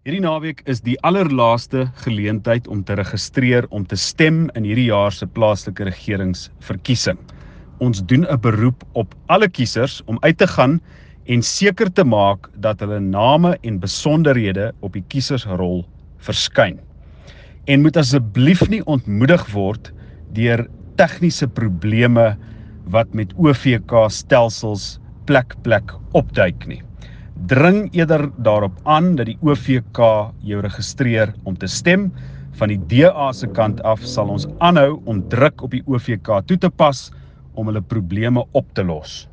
Hierdie naweek is die allerlaaste geleentheid om te registreer om te stem in hierdie jaar se plaaslike regeringsverkiesing. Ons doen 'n beroep op alle kiesers om uit te gaan en seker te maak dat hulle name en besonderhede op die kiesersrol verskyn. En moet asseblief nie ontmoedig word deur tegniese probleme wat met OVK-stelsels plek opduik nie. Dring eerder daarop aan dat die OVK jou registreer om te stem. Van die DA se kant af sal ons aanhou om druk op die OVK toe te pas om hulle probleme op te los.